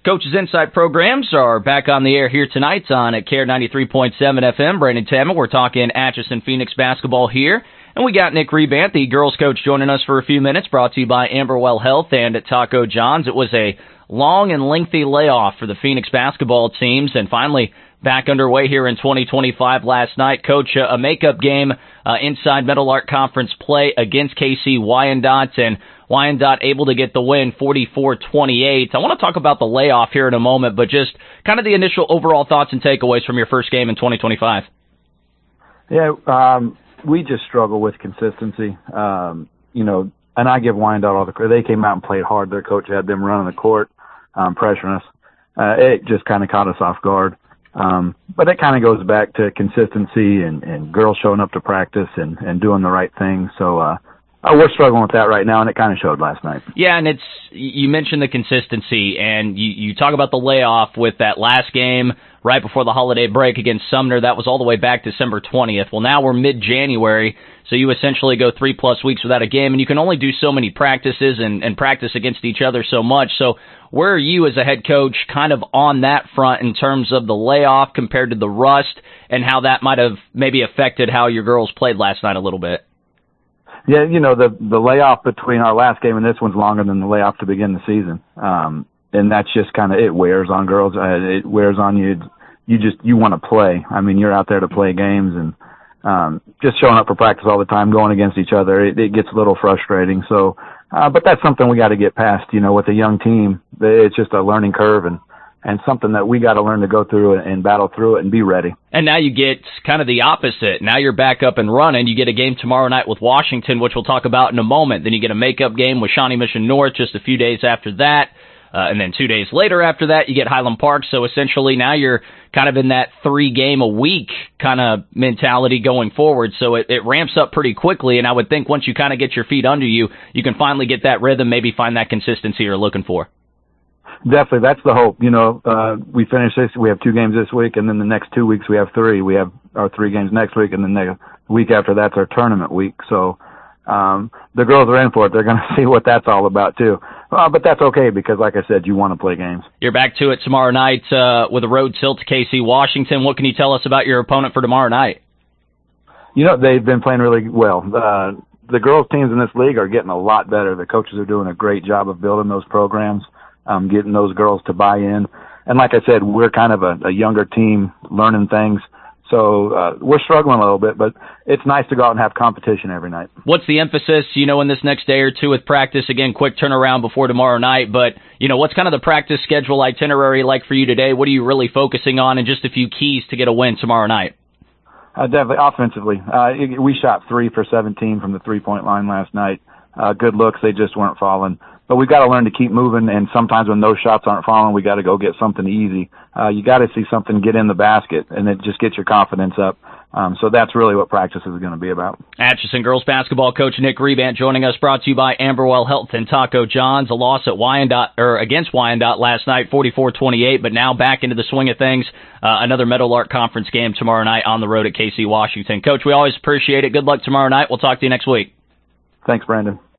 Coach's Insight programs are back on the air here tonight on at KARE 93.7 FM. Brandon Tammet, we're talking Atchison Phoenix basketball here. And we got Nick Rebant, the girls coach, joining us for a few minutes, brought to you by Amberwell Health and Taco John's. It was a long and lengthy layoff for the Phoenix basketball teams, and finally back underway here in 2025 last night. Coach, a makeup game inside Meadowlark Conference play against KC Wyandotte, and Wyandotte able to get the win 44-28. I want to talk about the layoff here in a moment, but just kind of the initial overall thoughts and takeaways from your first game in 2025. Yeah, we just struggle with consistency. And I give Wyandotte all the credit. They came out and played hard. Their coach had them running the court, pressuring us. It just kind of caught us off guard. But it kind of goes back to consistency and girls showing up to practice and doing the right thing. So, we're struggling with that right now, and it kind of showed last night. Yeah, and you mentioned the consistency, and you talk about the layoff with that last game right before the holiday break against Sumner. That was all the way back December 20th. Well, now we're mid-January, so you essentially go 3+ weeks without a game, and you can only do so many practices and practice against each other so much. So where are you as a head coach kind of on that front in terms of the layoff compared to the rust, and how that might have maybe affected how your girls played last night a little bit? Yeah, the layoff between our last game and this one's longer than the layoff to begin the season. And that's just kind of, it wears on girls. It wears on you. You want to play. I mean, you're out there to play games, and just showing up for practice all the time, going against each other, it gets a little frustrating. So, but that's something we got to get past, with a young team. It's just a learning curve and something that we got to learn to go through and battle through it and be ready. And now you get kind of the opposite. Now you're back up and running. You get a game tomorrow night with Washington, which we'll talk about in a moment. Then you get a makeup game with Shawnee Mission North just a few days after that. And then 2 days later after that, you get Highland Park. So essentially now you're kind of in that 3-game-a-week kind of mentality going forward. So it ramps up pretty quickly. And I would think once you kind of get your feet under you, you can finally get that rhythm, maybe find that consistency you're looking for. Definitely, that's the hope. We finish this. We have 2 games this week, and then the next 2 weeks we have 3. We have our 3 games next week, and then the week after that's our tournament week. So the girls are in for it. They're going to see what that's all about too. But that's okay because, like I said, you want to play games. You're back to it tomorrow night with a road tilt to KC Washington. What can you tell us about your opponent for tomorrow night? They've been playing really well. The girls teams in this league are getting a lot better. The coaches are doing a great job of building those programs. Getting those girls to buy in. And like I said, we're kind of a younger team learning things. So we're struggling a little bit, but it's nice to go out and have competition every night. What's the emphasis, in this next day or two with practice? Again, quick turnaround before tomorrow night, but, what's kind of the practice schedule itinerary like for you today? What are you really focusing on, and just a few keys to get a win tomorrow night? Definitely offensively. We shot 3 for 17 from the three-point line last night. Good looks, they just weren't falling. But we got to learn to keep moving, and sometimes when those shots aren't falling, we got to go get something easy. You got to see something get in the basket, and it just gets your confidence up. So that's really what practice is going to be about. Atchison girls basketball coach Nick Rebant joining us, brought to you by Amberwell Health and Taco John's. A loss at against Wyandotte last night, 44-28, but now back into the swing of things. Another Meadowlark Conference game tomorrow night on the road at KC Washington. Coach, we always appreciate it. Good luck tomorrow night. We'll talk to you next week. Thanks, Brandon.